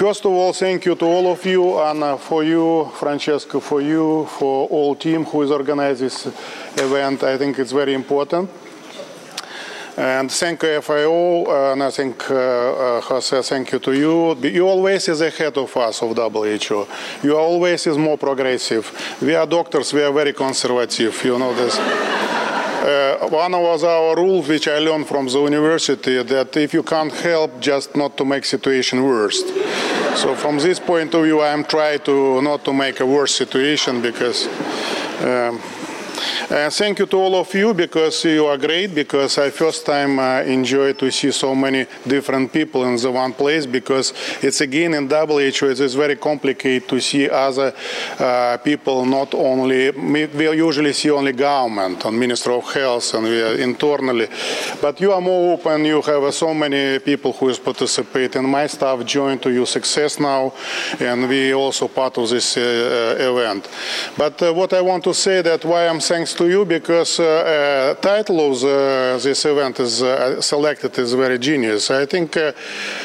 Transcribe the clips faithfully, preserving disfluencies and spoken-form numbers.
First of all, thank you to all of you, Anna, for you, Francesco, for you, for all team who has organized this event. I think it's very important. And thank you, F I O, uh, and I think, uh, uh, Jose, thank you to you. You always is ahead of us of W H O. You always is more progressive. We are doctors, we are very conservative, you know this. Uh, one was our rule, which I learned from the university, that if you can't help, just not to make situation worse. So from this point of view, I'm trying to not to make a worse situation, because um, Uh, thank you to all of you, because you are great, because I first time uh, enjoy to see so many different people in the one place, because it's again in W H O, it is very complicated to see other uh, people, not only, we usually see only government and Minister of Health and we are internally, but you are more open, you have uh, so many people who is participate, and my staff joined to your success now, and we also part of this uh, uh, event. But uh, what I want to say that why I'm thanks to you, because uh, uh, title of the, this event is uh, selected is very genius. I think uh,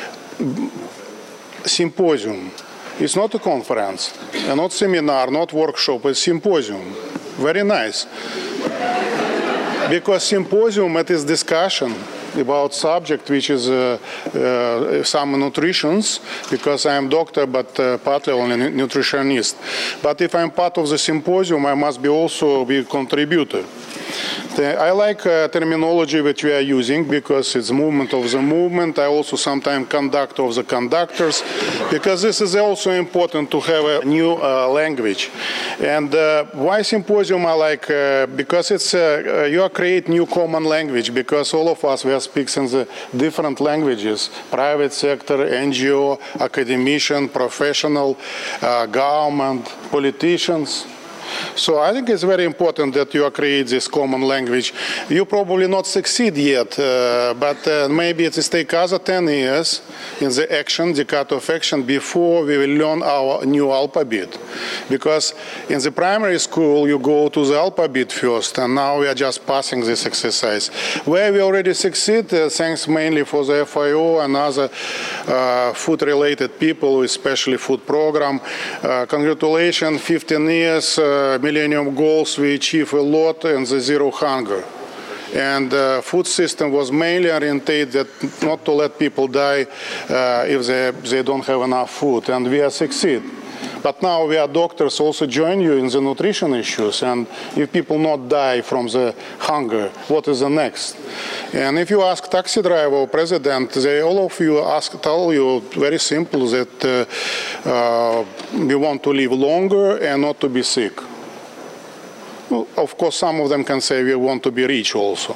symposium. It's not a conference, and not seminar, not workshop. It's symposium. Very nice. Because symposium, it is discussion about subject which is uh, uh, some nutritions, because I am doctor but uh, partly only nutritionist. But if I'm part of the symposium, I must be also be contributor. The, I like uh, terminology that we are using, because it's movement of the movement. I also sometimes conduct of the conductors, because this is also important to have a new uh, language. And uh, why symposium I like? Uh, because it's uh, you are create new common language, because all of us we are speaking the different languages: private sector, N G O, academician, professional, uh, government, politicians. So I think it's very important that you create this common language. You probably not succeed yet, uh, but uh, maybe it will take us ten years in the action, the cut of action, before we will learn our new alphabet. Because in the primary school, you go to the alphabet first, and now we are just passing this exercise. Where we already succeed, uh, thanks mainly for the F I O and other uh, food-related people, especially food program. Uh, congratulations, fifteen years. Uh, Millennium Goals, we achieve a lot in the zero hunger. And the uh, food system was mainly oriented that not to let people die uh, if they, they don't have enough food, and we are succeed. But now we are doctors also join you in the nutrition issues, and if people not die from the hunger, what is the next? And if you ask taxi driver or president, they all of you ask, tell you very simple that uh, uh, we want to live longer and not to be sick. Well, of course, some of them can say we want to be rich also.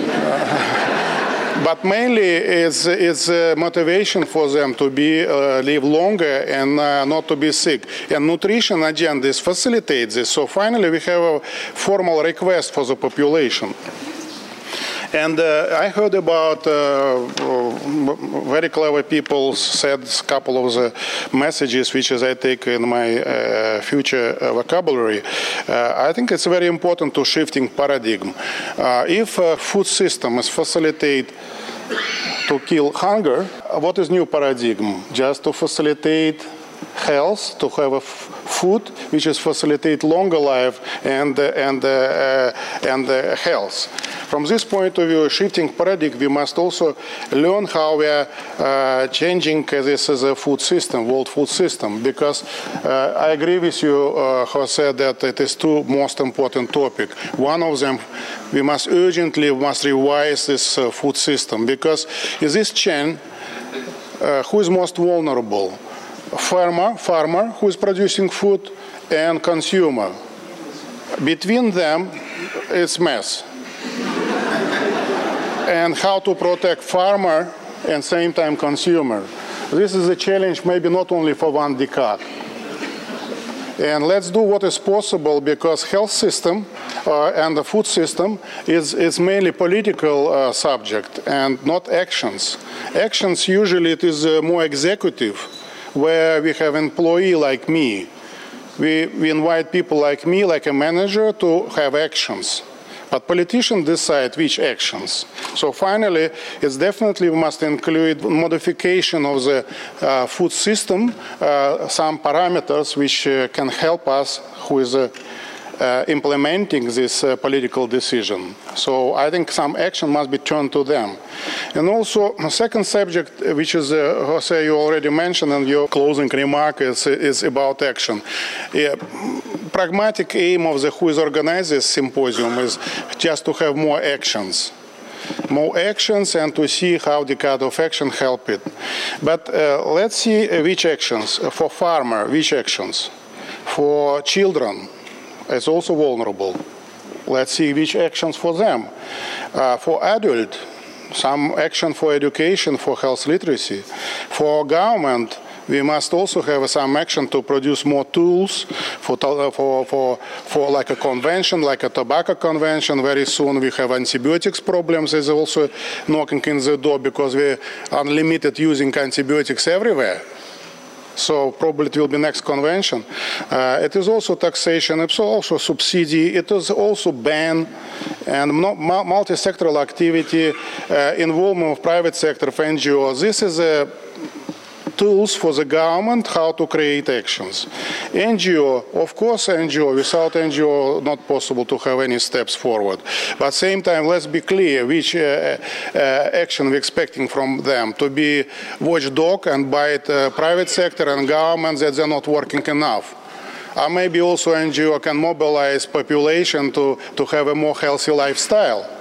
But mainly it's, it's a motivation for them to be, uh, live longer and uh, not to be sick. And nutrition agenda facilitates this. So finally we have a formal request for the population. And uh, I heard about uh, very clever people said a couple of the messages which I take in my uh, future uh, vocabulary. Uh, I think it's very important to shifting paradigm. Uh, if a food system is facilitate to kill hunger, what is new paradigm? Just to facilitate health, to have a food which is facilitate longer life and uh, and uh, uh, and uh, health. From this point of view, shifting paradigm, we must also learn how we are uh, changing this as a food system, world food system. Because uh, I agree with you, uh, Jose, that it is two most important topics. One of them, we must urgently must revise this uh, food system, because in this chain, uh, who is most vulnerable? Farmer, farmer who is producing food, and consumer. Between them, it's mess. And how to protect farmer and same time consumer. This is a challenge maybe not only for one decade. And let's do what is possible, because health system uh, and the food system is, is mainly political uh, subject and not actions. Actions usually it is uh, more executive, where we have employee like me. We, we invite people like me, like a manager, to have actions. But politicians decide which actions. So finally, it's definitely we must include modification of the uh, food system, uh, some parameters which uh, can help us who is uh, uh, implementing this uh, political decision. So I think some action must be turned to them. And also, the second subject, which is, uh, Jose, you already mentioned in your closing remark, is, is about action. Yeah, pragmatic aim of the who is organizing this symposium is just to have more actions. More actions and to see how Decade of Action help it. But uh, let's see which actions. For farmer, which actions? For children, it's also vulnerable. Let's see which actions for them. Uh, for adult, some action for education, for health literacy. For government, we must also have some action to produce more tools for, for, for, for like a convention, like a tobacco convention. Very soon we have antibiotics problems is also knocking in the door because we're unlimited using antibiotics everywhere. So probably it will be next convention. Uh, it is also taxation, it's also subsidy, it is also ban and multi-sectoral activity, uh, involvement of private sector, of N G Os. This is a tools for the government how to create actions. N G O, of course N G O, without N G O not possible to have any steps forward. But at the same time, let's be clear which uh, uh, action we're expecting from them. To be watchdog and by the private sector and government that they're not working enough. Or maybe also N G O can mobilize population to, to have a more healthy lifestyle.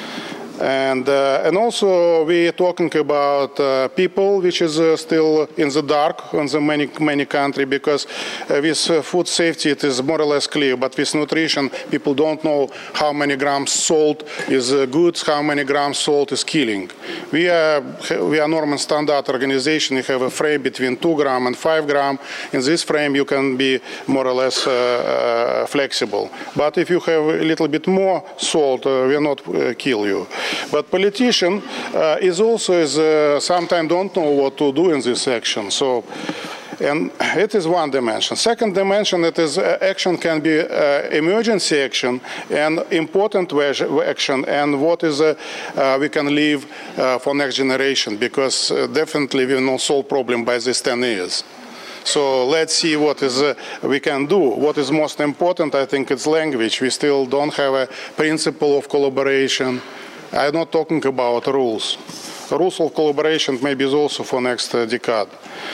And, uh, and also we are talking about uh, people which is uh, still in the dark in the many, many countries because uh, with uh, food safety it is more or less clear, but with nutrition people don't know how many grams salt is uh, good, how many grams salt is killing. We are, we are Norman Standard organization, we have a frame between two grams and five grams. In this frame you can be more or less uh, uh, flexible. But if you have a little bit more salt, uh, we will not uh, kill you. But politician uh, is also is uh, sometimes don't know what to do in this action. So, and it is one dimension. Second dimension, it is uh, action can be uh, emergency action and important action, and what is uh, uh, we can leave uh, for next generation because uh, definitely we will not solve problem by these ten years. So let's see what is uh, we can do. What is most important, I think, it's language. We still don't have a principle of collaboration. I'm not talking about rules. Rules of collaboration maybe is also for next uh, decade.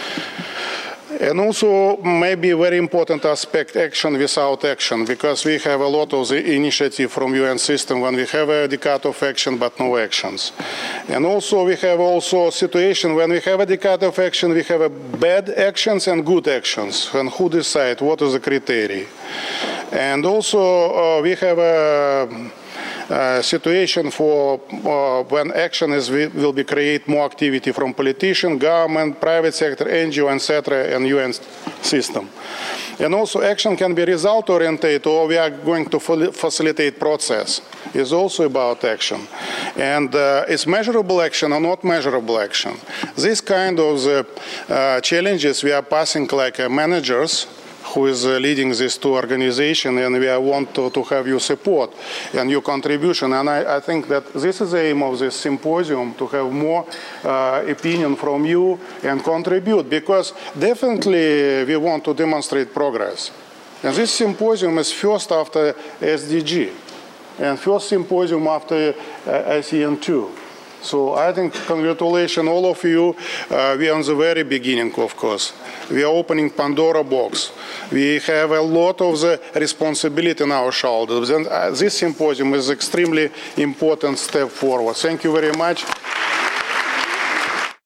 And also maybe a very important aspect, action without action, because we have a lot of the initiative from U N system when we have a decade of action but no actions. And also we have also a situation when we have a decade of action, we have a bad actions and good actions. And who decide what is the criteria? And also uh, we have a Uh, situation for uh, when action is will be create more activity from politician, government, private sector, N G O, et cetera, and U N system. And also action can be result oriented, or we are going to facilitate process. Is also about action, and uh, it's measurable action or not measurable action. This kind of the, uh, challenges we are passing like uh, managers. Who is uh, leading these two organizations, and we want to, to have your support and your contribution. And I, I think that this is the aim of this symposium, to have more uh, opinion from you and contribute, because definitely we want to demonstrate progress. And this symposium is first after S D G, and first symposium after uh, I C N two. So I think congratulations all of you. Uh, we are on the very beginning, of course. We are opening Pandora box. We have a lot of the responsibility on our shoulders. And uh, this symposium is extremely important step forward. Thank you very much.